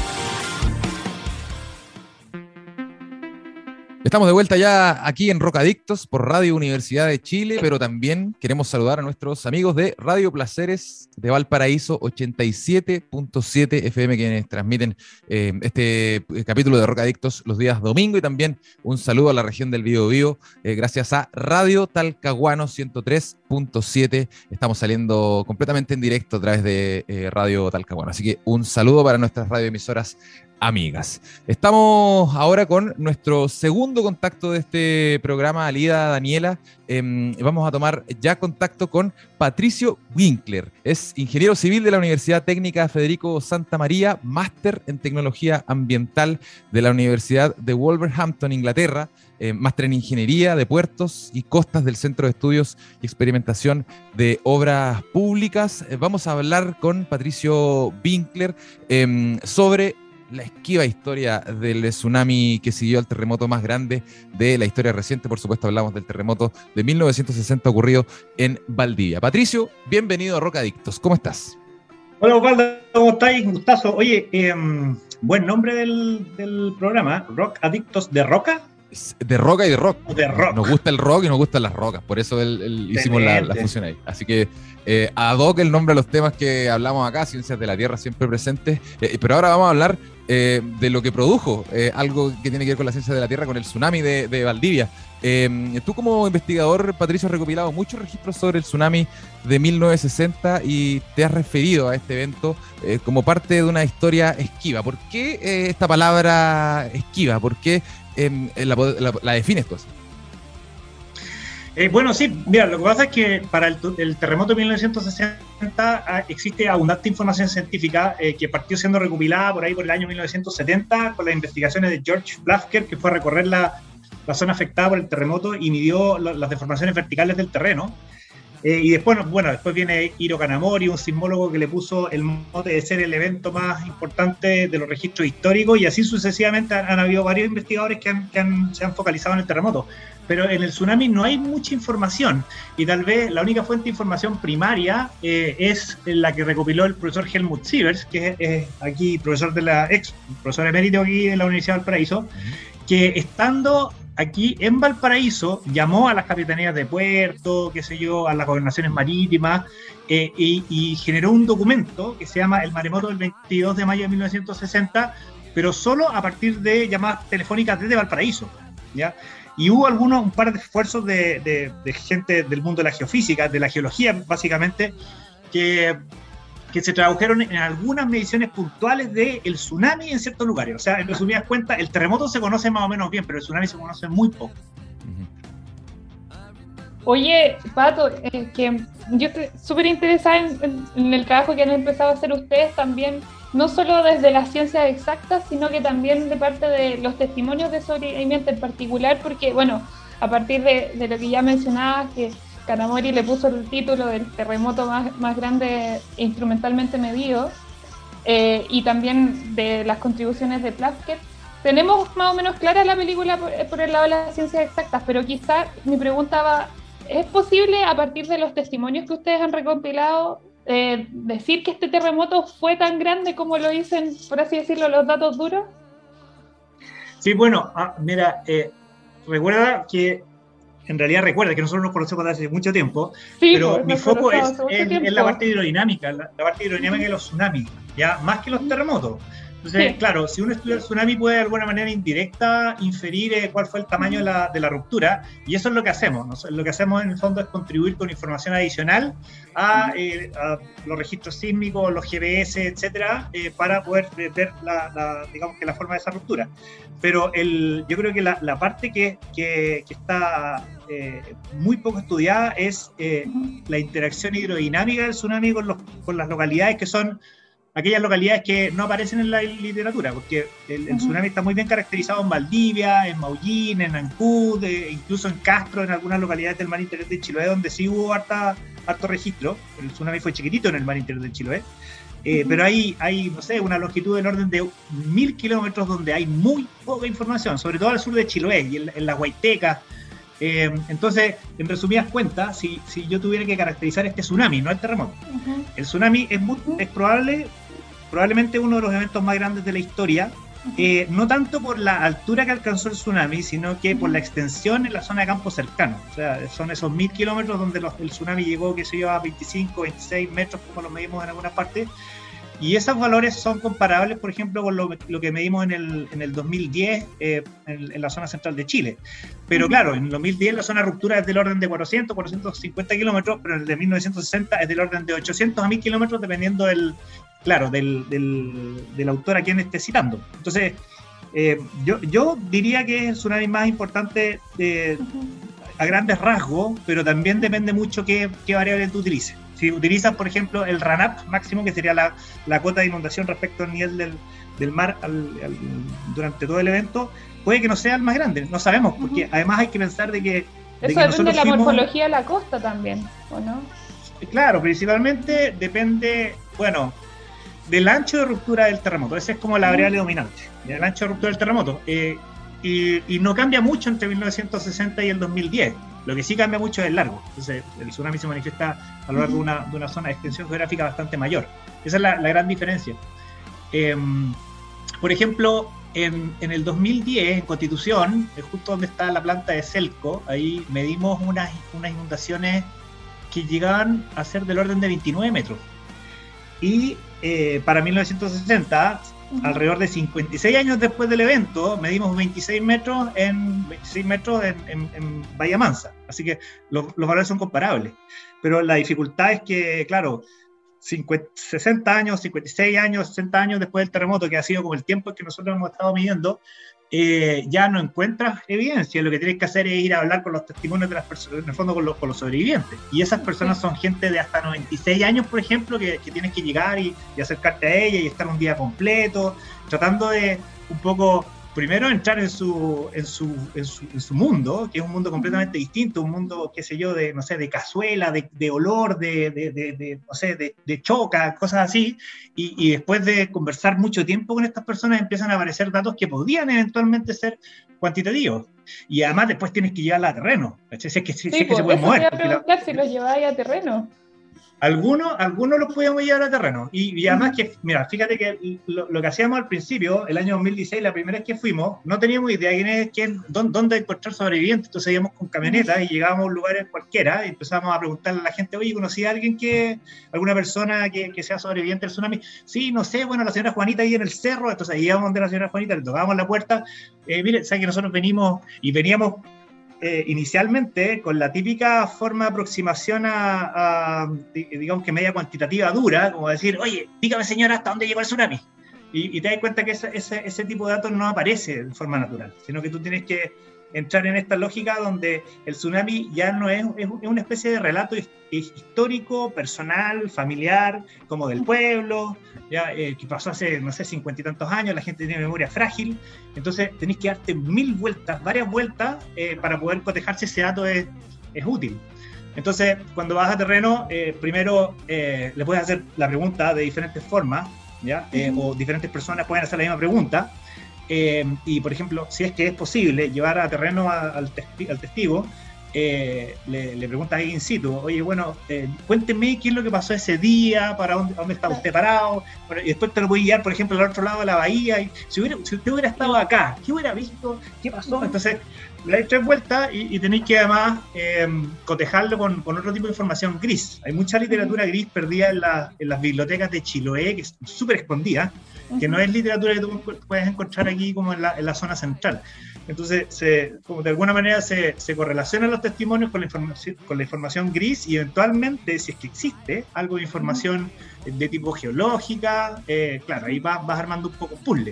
Estamos de vuelta ya aquí en Rocadictos por Radio Universidad de Chile, pero también queremos saludar a nuestros amigos de Radio Placeres de Valparaíso 87.7 FM, quienes transmiten este capítulo de Rocadictos los días domingo, y también un saludo a la región del Biobío, gracias a Radio Talcahuano 103.7. Estamos saliendo completamente en directo a través de Radio Talcahuano, así que un saludo para nuestras radioemisoras amigas. Estamos ahora con nuestro segundo contacto de este programa, Alida, Daniela. Vamos a tomar ya contacto con Patricio Winkler. Es ingeniero civil de la Universidad Técnica Federico Santa María, máster en tecnología ambiental de la Universidad de Wolverhampton, Inglaterra, máster en ingeniería de puertos y costas del Centro de Estudios y Experimentación de Obras Públicas. Vamos a hablar con Patricio Winkler sobre la esquiva historia del tsunami que siguió al terremoto más grande de la historia reciente. Por supuesto, hablamos del terremoto de 1960 ocurrido en Valdivia. Patricio, bienvenido a Rocadictos. ¿Cómo estás? Hola, Osvaldo, ¿cómo estáis? Un gustazo. Oye, buen nombre del programa, Rocadictos, ¿de roca? De roca y de rock. De rock. Nos gusta el rock y nos gustan las rocas, por eso hicimos la fusión ahí. Así que ad hoc el nombre de los temas que hablamos acá, ciencias de la Tierra siempre presentes, pero ahora vamos a hablar de lo que produjo algo que tiene que ver con la ciencia de la Tierra, con el tsunami de Valdivia. Tú como investigador, Patricio, has recopilado muchos registros sobre el tsunami de 1960 y te has referido a este evento como parte de una historia esquiva. ¿Por qué esta palabra esquiva? ¿Por qué la defines tú así? Bueno, sí, mira, lo que pasa es que para el terremoto de 1960 existe abundante información científica que partió siendo recopilada por ahí por el año 1970 con las investigaciones de George Plafker, que fue a recorrer la zona afectada por el terremoto y midió las deformaciones verticales del terreno. Y después, bueno, después viene Hiro Kanamori, un sismólogo que le puso el mote de ser el evento más importante de los registros históricos, y así sucesivamente han habido varios investigadores que se han focalizado en el terremoto. Pero en el tsunami no hay mucha información, y tal vez la única fuente de información primaria es la que recopiló el profesor Helmut Sievers, que es aquí profesor profesor emérito aquí de la Universidad de Valparaíso, que estando aquí en Valparaíso llamó a las capitanías de puerto, qué sé yo, a las gobernaciones marítimas, y generó un documento que se llama El maremoto del 22 de mayo de 1960, pero solo a partir de llamadas telefónicas desde Valparaíso, ¿ya? Y hubo un par de esfuerzos de gente del mundo de la geofísica, de la geología básicamente, que se tradujeron en algunas mediciones puntuales del tsunami en ciertos lugares. O sea, en resumidas cuentas, el terremoto se conoce más o menos bien, pero el tsunami se conoce muy poco. Oye, Pato, que yo estoy súper interesada en el trabajo que han empezado a hacer ustedes también, no solo desde las ciencias exactas, sino que también de parte de los testimonios de sobrevivientes en particular, porque, bueno, a partir de lo que ya mencionabas, que Kanamori le puso el título del terremoto más grande instrumentalmente medido, y también de las contribuciones de Plafker. Tenemos más o menos clara la película por el lado de las ciencias exactas, pero quizá mi pregunta va, ¿es posible a partir de los testimonios que ustedes han recopilado decir que este terremoto fue tan grande como lo dicen, por así decirlo, los datos duros? Sí, bueno, mira, recuerda que que nosotros nos conocemos desde hace mucho tiempo, sí, pero mi foco es en la parte hidrodinámica, la parte hidrodinámica de los tsunamis, ya más que los terremotos. Entonces, sí, claro, si uno estudia el tsunami puede de alguna manera indirecta inferir cuál fue el tamaño de la ruptura, y eso es lo que hacemos, ¿no? Lo que hacemos en el fondo es contribuir con información adicional a los registros sísmicos, los GPS, etcétera, para poder ver digamos que la forma de esa ruptura. Pero yo creo que la parte que está muy poco estudiada es la interacción hidrodinámica del tsunami con las localidades que son aquellas localidades que no aparecen en la literatura, porque el tsunami está muy bien caracterizado en Valdivia, en Maullín, en Ancud, incluso en Castro, en algunas localidades del mar interior de Chiloé, donde sí hubo harto registro. El tsunami fue chiquitito en el mar interior de Chiloé, pero hay, no sé, una longitud del orden de 1000 kilómetros donde hay muy poca información, sobre todo al sur de Chiloé y en las Huaytecas. Entonces, en resumidas cuentas, si yo tuviera que caracterizar este tsunami, no el terremoto, el tsunami es probablemente uno de los eventos más grandes de la historia, no tanto por la altura que alcanzó el tsunami, sino que por la extensión en la zona de campo cercano. O sea, son esos 1000 kilómetros donde el tsunami llegó, que se lleva a 25, 26 metros, como lo medimos en algunas partes. Y esos valores son comparables, por ejemplo, con lo que medimos en el 2010 en la zona central de Chile. Pero claro, en el 2010 la zona de ruptura es del orden de 400, 450 kilómetros, pero en el de 1960 es del orden de 800 a 1000 kilómetros, dependiendo del autor a quien esté citando. Entonces, yo diría que es el tsunami más importante a grandes rasgos, pero también depende mucho qué variable tú utilices. Si utilizas, por ejemplo, el RANAP máximo, que sería la cota de inundación respecto al nivel del mar durante todo el evento, puede que no sea el más grande, no sabemos, porque además hay que pensar de que eso depende de la morfología de la costa también, ¿o no? Claro, principalmente depende, bueno, del ancho de ruptura del terremoto. Esa es como la variable dominante, el ancho de ruptura del terremoto. Y no cambia mucho entre 1960 y el 2010. Lo que sí cambia mucho es el largo. Entonces, el tsunami se manifiesta a lo largo de una zona de extensión geográfica bastante mayor. Esa es la gran diferencia. Por ejemplo, en el 2010, en Constitución, justo donde está la planta de Selco, ahí medimos unas inundaciones que llegaban a ser del orden de 29 metros. Y para 1960, alrededor de 56 años después del evento, medimos 26 metros en Bahía Mansa. Así que los valores son comparables. Pero la dificultad es que, claro, 60 años, 56 años, 60 años después del terremoto, que ha sido como el tiempo que nosotros hemos estado midiendo, ya no encuentras evidencia. Lo que tienes que hacer es ir a hablar con los testimonios de las personas, en el fondo con los sobrevivientes. Y esas personas son gente de hasta 96 años, por ejemplo, que tienes que llegar y acercarte a ella y estar un día completo, tratando de un poco, primero entrar en su mundo, que es un mundo completamente distinto, un mundo, qué sé yo, de, no sé, de cazuela, de olor, no sé, de choca, cosas así, y después de conversar mucho tiempo con estas personas empiezan a aparecer datos que podrían eventualmente ser cuantitativos, y además después tienes que llevarla a terreno, si es que se pueden mover. Te iba a preguntar si los lleváis a terreno. Algunos los podíamos llevar a terreno. Y además que, mira, fíjate que lo que hacíamos al principio, el año 2016, la primera vez que fuimos, no teníamos idea dónde encontrar sobrevivientes. Entonces íbamos con camionetas y llegábamos a un lugar cualquiera y empezábamos a preguntarle a la gente, oye, ¿conocí a alguien alguna persona que sea sobreviviente del tsunami? Sí, no sé, bueno, la señora Juanita ahí en el cerro. Entonces ahí íbamos donde la señora Juanita, le tocábamos la puerta. Mire, ¿sabes que nosotros veníamos inicialmente con la típica forma de aproximación digamos que media cuantitativa dura, como decir, oye, dígame señora, ¿hasta dónde llegó el tsunami? Y te das cuenta que ese tipo de datos no aparece de forma natural, sino que tú tienes que entrar en esta lógica donde el tsunami ya no es una especie de relato histórico, personal, familiar, como del pueblo, ya, que pasó hace, no sé, 50 y tantos años, la gente tiene memoria frágil, entonces tenés que darte varias vueltas, para poder cotejar si ese dato es útil. Entonces, cuando vas a terreno, primero le puedes hacer la pregunta de diferentes formas, ¿ya? O diferentes personas pueden hacer la misma pregunta, y por ejemplo, si es que es posible llevar a terreno al testigo, le pregunta ahí in situ, oye, bueno, cuénteme qué es lo que pasó ese día, para dónde está usted parado, bueno, y después te lo voy a guiar, por ejemplo, al otro lado de la bahía, y si usted hubiera estado acá, ¿qué hubiera visto? ¿Qué pasó? Entonces, le dais 3 vueltas y tenéis que además cotejarlo con otro tipo de información gris. Hay mucha literatura gris perdida en las bibliotecas de Chiloé, que es súper escondida, que no es literatura que tú puedes encontrar aquí como en la zona central. Entonces, como de alguna manera se correlacionan los testimonios con la información gris, y eventualmente, si es que existe algo de información de tipo geológica, claro, ahí vas armando un poco puzzle.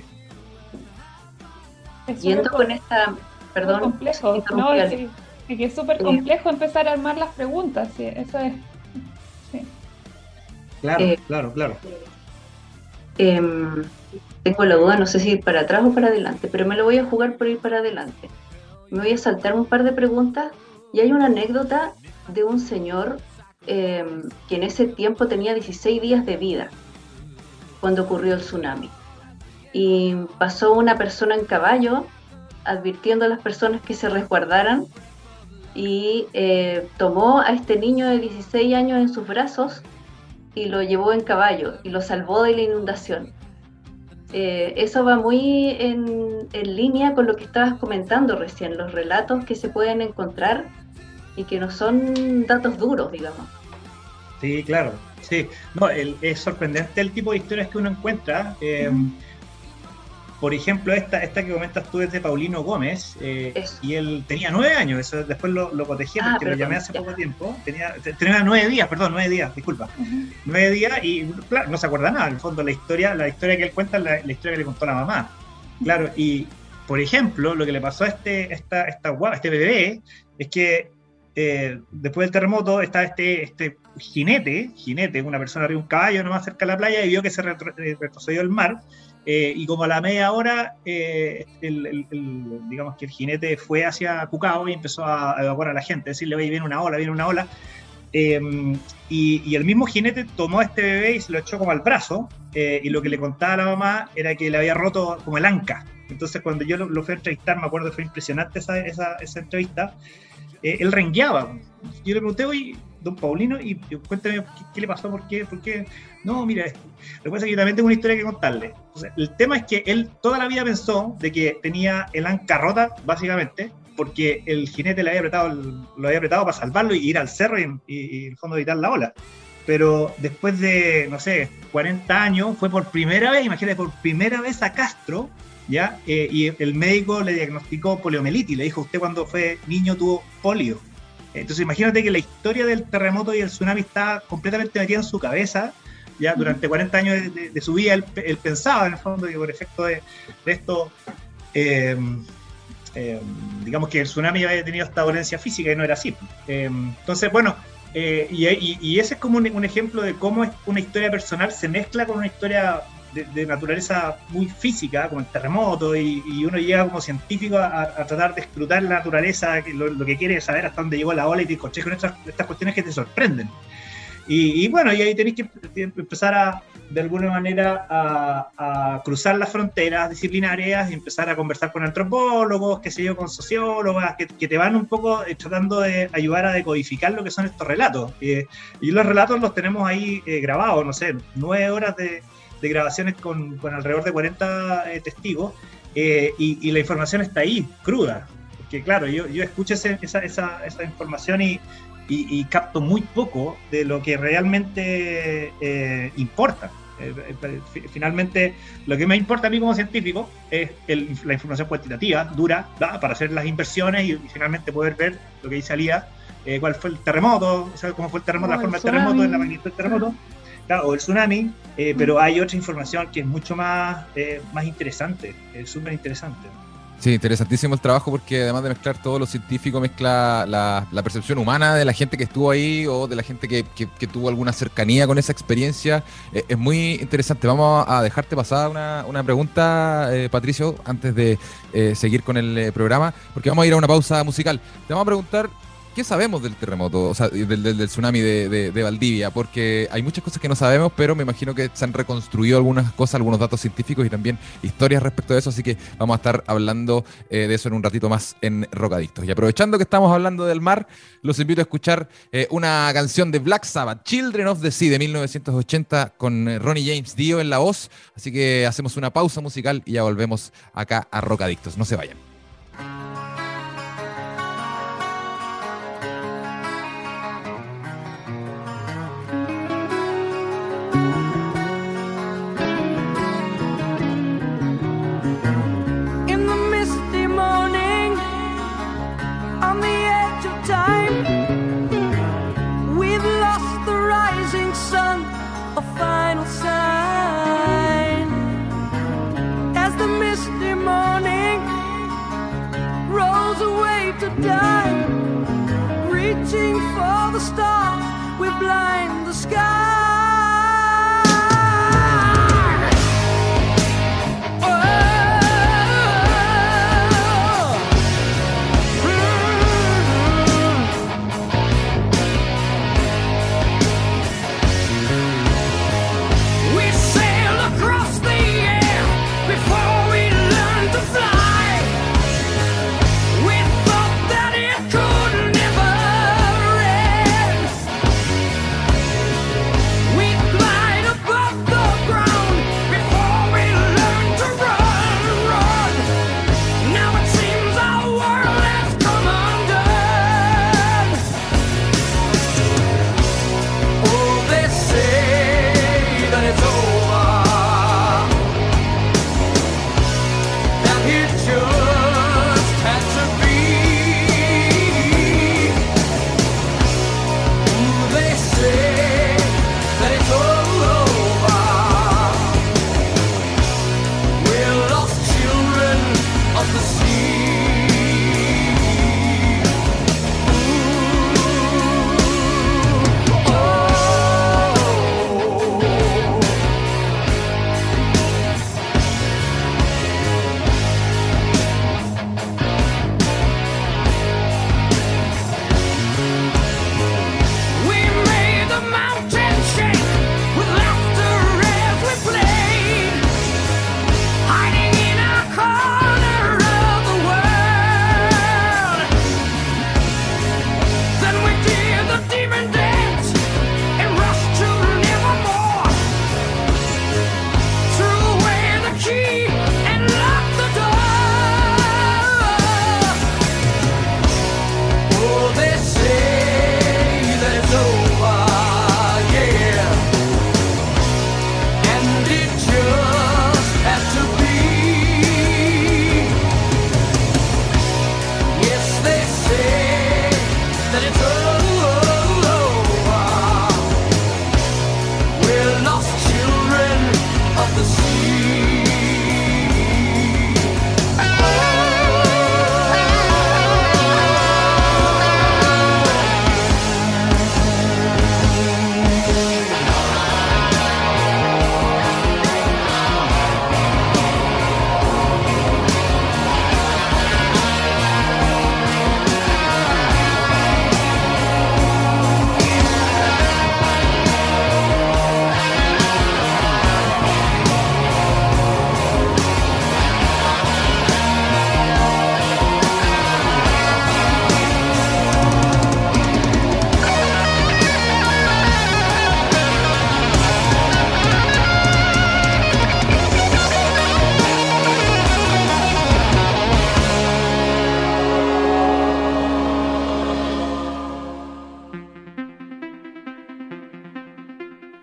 Yendo con esta... Perdón, complejo, no, es que es súper complejo empezar a armar las preguntas, sí, eso es. Sí. Claro. Tengo la duda, no sé si ir para atrás o para adelante, pero me lo voy a jugar por ir para adelante. Me voy a saltar un par de preguntas, y hay una anécdota de un señor que en ese tiempo tenía 16 días de vida cuando ocurrió el tsunami, y pasó una persona en caballo advirtiendo a las personas que se resguardaran, y tomó a este niño de 16 años en sus brazos y lo llevó en caballo y lo salvó de la inundación. Eso va muy en línea con lo que estabas comentando recién, los relatos que se pueden encontrar y que no son datos duros, digamos. Sí, claro, sí. No, es sorprendente el tipo de historias que uno encuentra. Por ejemplo, esta que comentas tú es de Paulino Gómez, y él tenía 9 años, eso después lo cotejé porque lo llamé hace poco tiempo, tenía 9 días, disculpa, 9 días, y claro, no se acuerda nada, en el fondo la historia que él cuenta es la historia que le contó la mamá, claro, y por ejemplo, lo que le pasó a este bebé, es que después del terremoto está este jinete, una persona arriba de un caballo nomás cerca de la playa, y vio que se retrocedió el mar. Y como a la media hora, digamos que el jinete fue hacia Cucao y empezó a evacuar a la gente, decirle, oye, viene una ola. Y el mismo jinete tomó a este bebé y se lo echó como al brazo, y lo que le contaba a la mamá era que le había roto como el anca. Entonces, cuando yo lo fui a entrevistar, me acuerdo que fue impresionante esa entrevista, él rengueaba. Yo le pregunté, oye, don Paulino, y cuéntame qué le pasó, por qué. No, mira, lo que pasa es que yo también tengo una historia que contarle. Entonces, el tema es que él toda la vida pensó de que tenía el anca rota, básicamente, porque el jinete lo había apretado para salvarlo y ir al cerro y en el fondo evitar la ola. Pero después de, no sé, 40 años, fue por primera vez, imagínate, por primera vez a Castro, ¿ya? Y el médico le diagnosticó poliomielitis, le dijo, usted cuando fue niño tuvo polio. Entonces imagínate que la historia del terremoto y el tsunami está completamente metida en su cabeza, Ya durante 40 años de su vida, él pensaba en el fondo que por efecto de esto, digamos que el tsunami había tenido esta violencia física y no era así. Entonces, bueno, y ese es como un ejemplo de cómo una historia personal se mezcla con una historia de naturaleza muy física, como el terremoto, y uno llega como científico a tratar de escrutar la naturaleza, lo que quiere es saber hasta dónde llegó la ola, y te encontrás con estas cuestiones que te sorprenden. Y bueno, y ahí tenéis que empezar de alguna manera a cruzar las fronteras disciplinarias y empezar a conversar con antropólogos, qué sé yo, con sociólogas, que te van un poco tratando de ayudar a decodificar lo que son estos relatos. Y los relatos los tenemos ahí grabados, no sé, 9 horas de grabaciones con alrededor de 40 testigos, y la información está ahí, cruda. Porque claro, yo escucho esa información y capto muy poco de lo que realmente importa. Finalmente, lo que me importa a mí como científico es la información cuantitativa, dura, para hacer las inversiones y finalmente poder ver lo que dice Alía, cuál fue el terremoto, o sea, cómo fue el terremoto, la forma del terremoto, la magnitud del terremoto, claro, o el tsunami, pero hay otra información que es mucho más interesante, súper interesante. Sí, interesantísimo el trabajo, porque además de mezclar todo lo científico, mezcla la percepción humana de la gente que estuvo ahí o de la gente que tuvo alguna cercanía con esa experiencia. Es muy interesante. Vamos a dejarte pasar una pregunta, Patricio, antes de seguir con el programa, porque vamos a ir a una pausa musical. Te vamos a preguntar, ¿qué sabemos del terremoto, o sea, del tsunami de Valdivia? Porque hay muchas cosas que no sabemos, pero me imagino que se han reconstruido algunas cosas, algunos datos científicos y también historias respecto de eso, así que vamos a estar hablando de eso en un ratito más en Rocadictos. Y aprovechando que estamos hablando del mar, los invito a escuchar una canción de Black Sabbath, Children of the Sea, de 1980, con Ronnie James Dio en la voz. Así que hacemos una pausa musical y ya volvemos acá a Rocadictos. No se vayan. Reaching for the stars, we blind the sky. We sail across the air before we learn to fly. We thought that it could never end.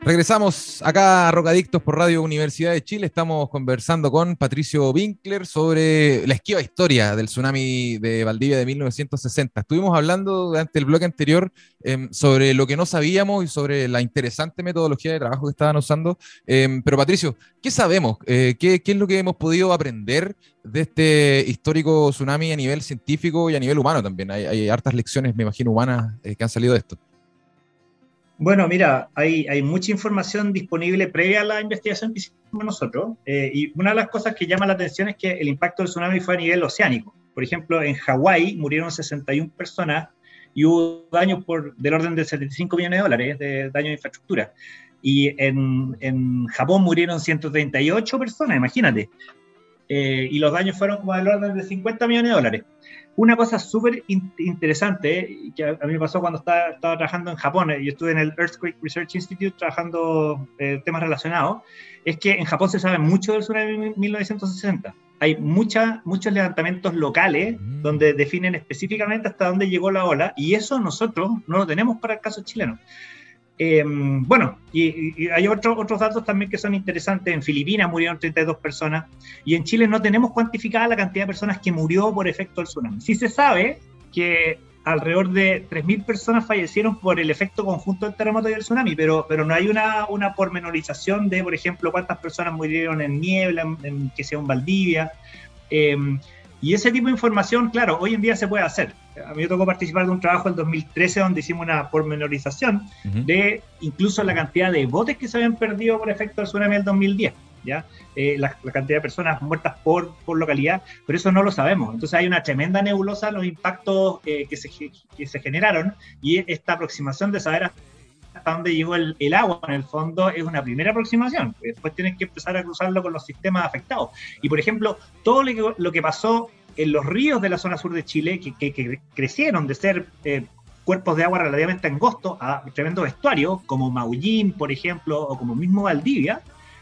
Regresamos acá a Rocadictos por Radio Universidad de Chile. Estamos conversando con Patricio Winkler sobre la esquiva historia del tsunami de Valdivia de 1960. Estuvimos hablando durante el bloque anterior sobre lo que no sabíamos y sobre la interesante metodología de trabajo que estaban usando. Pero Patricio, ¿qué sabemos? ¿Qué es lo que hemos podido aprender de este histórico tsunami a nivel científico y a nivel humano también? Hay hartas lecciones, me imagino, humanas que han salido de esto. Bueno, mira, hay mucha información disponible previa a la investigación que hicimos nosotros, y una de las cosas que llama la atención es que el impacto del tsunami fue a nivel oceánico. Por ejemplo, en Hawái murieron 61 personas y hubo daños del orden de $75 millones de daño de infraestructura. Y en Japón murieron 138 personas, imagínate. Y los daños fueron como del orden de $50 millones. Una cosa súper interesante, que a mí me pasó cuando estaba trabajando en Japón, yo estuve en el Earthquake Research Institute trabajando temas relacionados, es que en Japón se sabe mucho del tsunami de 1960. Hay muchos levantamientos locales donde definen específicamente hasta dónde llegó la ola, y eso nosotros no lo tenemos para el caso chileno. Bueno, y hay otros datos también que son interesantes. En Filipinas murieron 32 personas y en Chile no tenemos cuantificada la cantidad de personas que murió por efecto del tsunami. Sí se sabe que alrededor de 3.000 personas fallecieron por el efecto conjunto del terremoto y del tsunami, pero no hay una pormenorización de, por ejemplo, cuántas personas murieron en niebla, que sea en Valdivia. Y ese tipo de información, claro, hoy en día se puede hacer. A mí me tocó participar de un trabajo en 2013 donde hicimos una pormenorización de incluso la cantidad de botes que se habían perdido por efecto del tsunami del 2010, ¿ya? La cantidad de personas muertas por localidad, pero eso no lo sabemos. Entonces hay una tremenda nebulosa en los impactos que se generaron, y esta aproximación de saber hasta dónde llegó el agua en el fondo es una primera aproximación. Después tienes que empezar a cruzarlo con los sistemas afectados. Y por ejemplo, todo lo que pasó en los ríos de la zona sur de Chile, que crecieron de ser cuerpos de agua relativamente angostos a tremendo estuarios, como Maullín, por ejemplo, o como mismo Valdivia,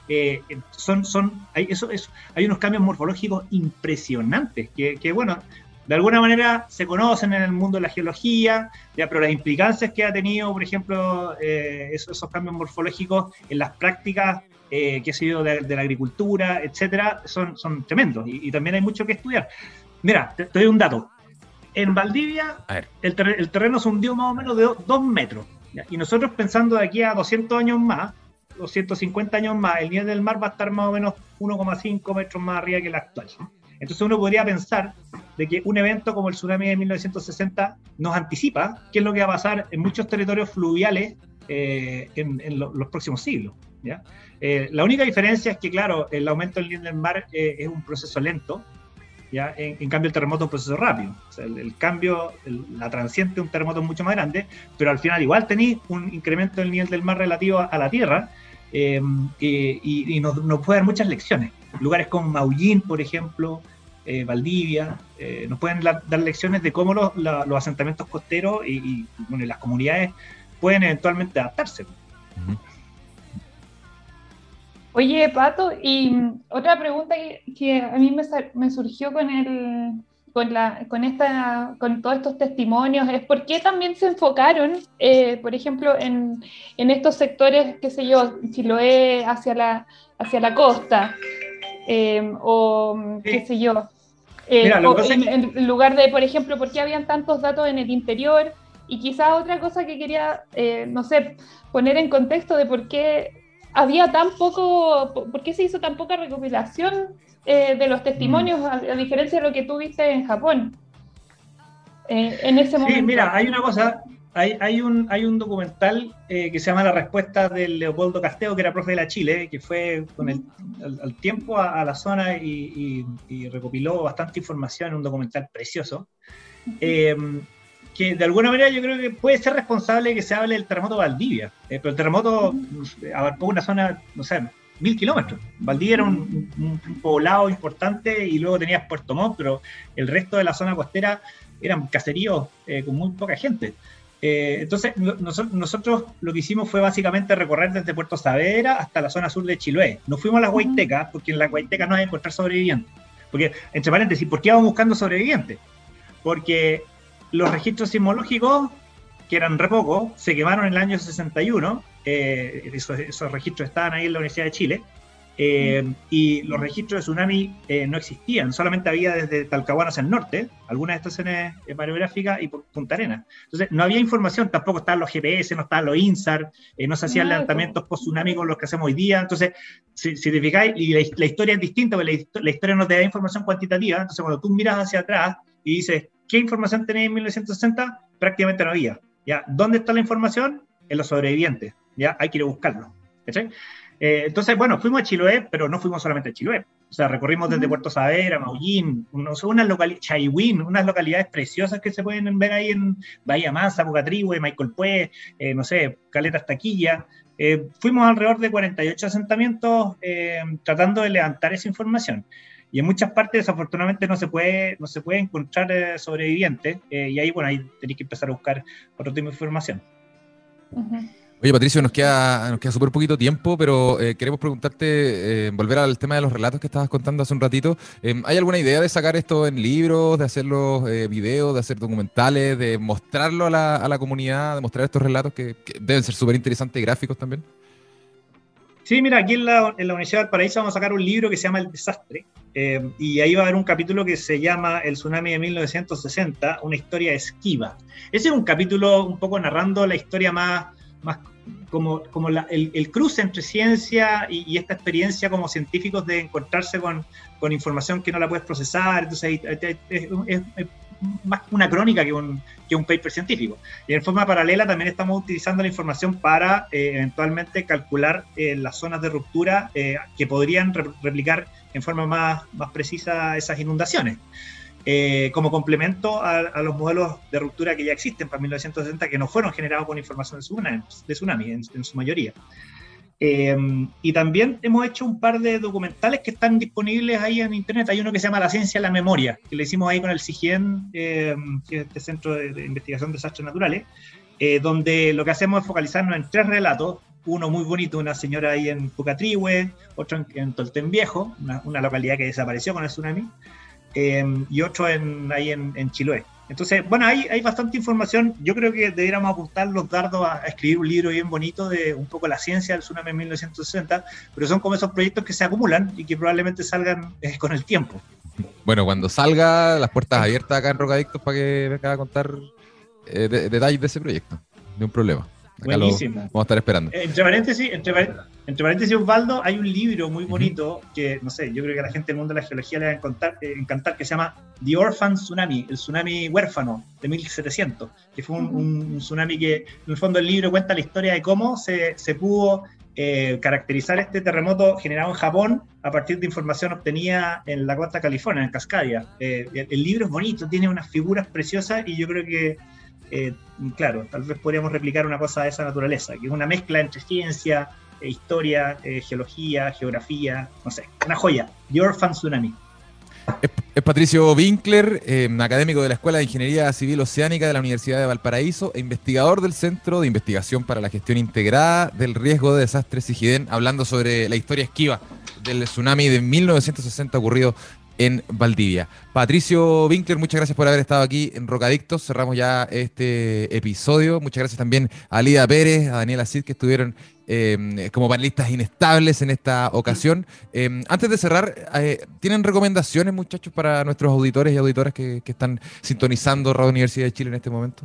hay unos cambios morfológicos impresionantes, que bueno, de alguna manera se conocen en el mundo de la geología, ya, pero las implicancias que ha tenido, por ejemplo, esos cambios morfológicos en las prácticas que ha sido de la agricultura, etcétera, son tremendos, y también hay mucho que estudiar. Mira, te doy un dato. En Valdivia, el terreno se hundió más o menos de 2 metros, ¿ya? Y nosotros pensando de aquí a 200 años más, 250 años más, el nivel del mar va a estar más o menos 1,5 metros más arriba que el actual, ¿no? Entonces uno podría pensar de que un evento como el tsunami de 1960 nos anticipa qué es lo que va a pasar en muchos territorios fluviales en los próximos siglos, ¿ya? La única diferencia es que, claro, el aumento del nivel del mar es un proceso lento, ¿ya? En cambio el terremoto es un proceso rápido. O sea, el cambio, la transiente de un terremoto es mucho más grande, pero al final igual tenéis un incremento del nivel del mar relativo a la Tierra, y nos puede dar muchas lecciones. Lugares como Maullín, por ejemplo, Valdivia, nos pueden dar lecciones de cómo los asentamientos costeros y bueno, las comunidades pueden eventualmente adaptarse. Oye, Pato, y otra pregunta que a mí me surgió con todos estos testimonios es por qué también se enfocaron, por ejemplo, en estos sectores, qué sé yo, Chiloé hacia la costa, o qué sé yo, en lugar de, por ejemplo, por qué habían tantos datos en el interior, y quizás otra cosa que quería, no sé, poner en contexto de por qué había tan poco, por qué se hizo tan poca recopilación de los testimonios, a diferencia de lo que tú viste en Japón en ese momento. Sí, mira, hay una cosa, hay un documental que se llama La Respuesta de Leopoldo Casteo, que era profe de la Chile, que fue con al tiempo a la zona y recopiló bastante información en un documental precioso, que de alguna manera yo creo que puede ser responsable de que se hable del terremoto de Valdivia, pero el terremoto abarcó una zona, no sé, 1.000 kilómetros. Valdivia era un poblado importante y luego tenías Puerto Montt, pero el resto de la zona costera eran caseríos con muy poca gente. Entonces nosotros lo que hicimos fue básicamente recorrer desde Puerto Saavedra hasta la zona sur de Chiloé. Nos fuimos a las Huaytecas, porque en las Huaytecas no hay que encontrar sobrevivientes. Porque, entre paréntesis, ¿por qué vamos buscando sobrevivientes? Porque los registros sismológicos que eran re pocos, se quemaron en el año 61, esos registros estaban ahí en la Universidad de Chile, y los registros de tsunami no existían, solamente había desde Talcahuano hacia el norte, algunas estaciones mareográficas y Punta Arenas. Entonces no había información, tampoco estaban los GPS, no estaban los INSAR, no se hacían levantamientos post-tsunami con los que hacemos hoy día. Entonces, si te fijáis, y la historia es distinta, porque la historia no te da información cuantitativa. Entonces cuando tú miras hacia atrás y dices, ¿qué información tenéis en 1960? Prácticamente no había. ¿Ya? ¿Dónde está la información? En los sobrevivientes. ¿Ya? Hay que ir a buscarlo. ¿Cachai? Entonces, bueno, fuimos a Chiloé, pero no fuimos solamente a Chiloé. O sea, recorrimos desde Puerto Saavedra, Maullín, Chaihuín, unas localidades preciosas que se pueden ver ahí en Bahía Mansa, Pucatrihue, Maicolpué, no sé, Caletas Taquilla. Fuimos alrededor de 48 asentamientos tratando de levantar esa información. Y en muchas partes, desafortunadamente, no se puede encontrar sobrevivientes. Y ahí, bueno, ahí tenéis que empezar a buscar otro tipo de información. Oye, Patricio, nos queda súper poquito tiempo, pero queremos preguntarte, volver al tema de los relatos que estabas contando hace un ratito. ¿Hay alguna idea de sacar esto en libros, de hacerlos videos, de hacer documentales, de mostrarlo a la comunidad, de mostrar estos relatos que deben ser súper interesantes y gráficos también? Sí, mira, aquí en la Universidad de Valparaíso vamos a sacar un libro que se llama El Desastre, y ahí va a haber un capítulo que se llama El Tsunami de 1960, una historia esquiva. Ese es un capítulo un poco narrando la historia más como el cruce entre ciencia y esta experiencia como científicos de encontrarse con información que no la puedes procesar. Entonces es más una crónica que un paper científico. Y en forma paralela también estamos utilizando la información para eventualmente calcular las zonas de ruptura que podrían replicar en forma más precisa esas inundaciones. Como complemento a los modelos de ruptura que ya existen para 1960, que no fueron generados con información de tsunami en su mayoría. Y también hemos hecho un par de documentales que están disponibles ahí en internet. Hay uno que se llama La Ciencia de la Memoria, que le hicimos ahí con el CIGIEN, que es este Centro de Investigación de Desastres Naturales, donde lo que hacemos es focalizarnos en 3 relatos. Uno muy bonito, una señora ahí en Pucatrihue, otro en Tolten Viejo, una localidad que desapareció con el tsunami, y otro ahí en Chiloé. Entonces, bueno, hay bastante información. Yo creo que deberíamos apuntar los dardos a escribir un libro bien bonito de un poco la ciencia del tsunami en 1960, pero son como esos proyectos que se acumulan y que probablemente salgan con el tiempo. Bueno, cuando salga, las puertas abiertas acá en Rocadictos para que venga a contar detalles de ese proyecto. No hay problema. Acá buenísimo. Vamos a estar esperando. Entre paréntesis, Osvaldo, hay un libro muy bonito que, no sé, yo creo que a la gente del mundo de la geología le va a encantar, que se llama The Orphan Tsunami, el tsunami huérfano de 1700, que fue un tsunami que, en el fondo, el libro cuenta la historia de cómo se pudo caracterizar este terremoto generado en Japón a partir de información obtenida en la costa de California, en Cascadia. El libro es bonito, tiene unas figuras preciosas y yo creo que claro, tal vez podríamos replicar una cosa de esa naturaleza, que es una mezcla entre ciencia, historia, geología, geografía, no sé, una joya. The Orphan Tsunami. Es Patricio Winkler, académico de la Escuela de Ingeniería Civil Oceánica de la Universidad de Valparaíso e investigador del Centro de Investigación para la Gestión Integrada del Riesgo de Desastres CIGIDEN, hablando sobre la historia esquiva del tsunami de 1960 ocurrido en Valdivia. Patricio Winkler, muchas gracias por haber estado aquí en Rocadictos. Cerramos ya este episodio. Muchas gracias también a Lida Pérez, a Daniela Cid, que estuvieron como panelistas inestables en esta ocasión. Antes de cerrar, ¿tienen recomendaciones, muchachos, para nuestros auditores y auditoras que están sintonizando Radio Universidad de Chile en este momento?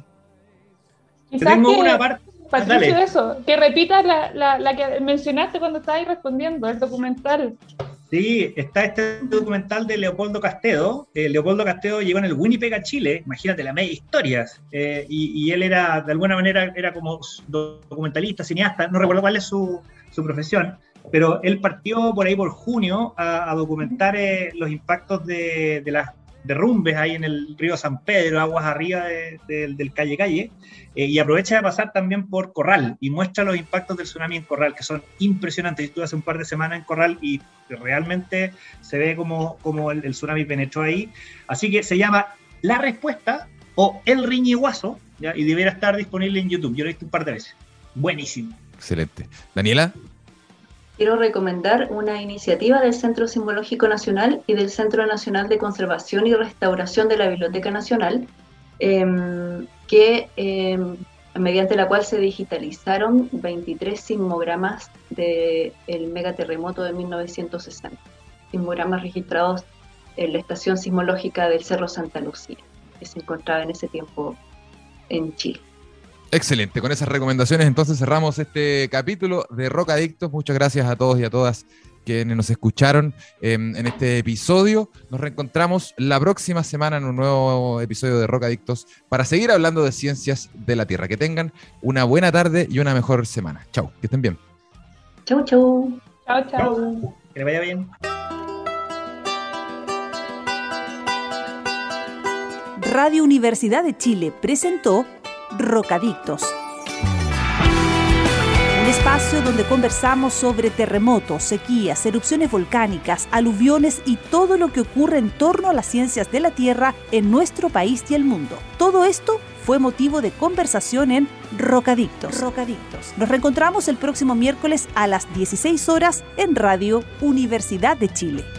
Quizás tengo una parte. Patricio, dale. Eso, que repitas la que mencionaste cuando estabas respondiendo, el documental. Sí, está este documental de Leopoldo Castedo. Leopoldo Castedo llegó en el Winnipeg a Chile, imagínate, la media historias, y él era, de alguna manera, era como documentalista, cineasta, no recuerdo cuál es su profesión, pero él partió por ahí por junio a documentar los impactos de las derrumbes ahí en el río San Pedro, aguas arriba del Calle, y aprovecha de pasar también por Corral y muestra los impactos del tsunami en Corral, que son impresionantes. Yo estuve hace un par de semanas en Corral y realmente se ve como el tsunami penetró ahí. Así que se llama La Respuesta o El Riñiguazo, ¿ya? Y debería estar disponible en YouTube. Yo lo he visto un par de veces. Buenísimo. Excelente. ¿Daniela? Quiero recomendar una iniciativa del Centro Sismológico Nacional y del Centro Nacional de Conservación y Restauración de la Biblioteca Nacional, que mediante la cual se digitalizaron 23 sismogramas del megaterremoto de 1960, sismogramas registrados en la estación sismológica del Cerro Santa Lucía, que se encontraba en ese tiempo en Chile. Excelente, con esas recomendaciones entonces cerramos este capítulo de Rocadictos. Muchas gracias a todos y a todas quienes nos escucharon en este episodio. Nos reencontramos la próxima semana en un nuevo episodio de Rocadictos para seguir hablando de ciencias de la Tierra. Que tengan una buena tarde y una mejor semana. Chau, que estén bien. Chau, chau. Chau, chau. Que le vaya bien. Radio Universidad de Chile presentó Rocadictos. Un espacio donde conversamos sobre terremotos, sequías, erupciones volcánicas, aluviones y todo lo que ocurre en torno a las ciencias de la Tierra en nuestro país y el mundo. Todo esto fue motivo de conversación en Rocadictos. Nos reencontramos el próximo miércoles a las 16 horas en Radio Universidad de Chile.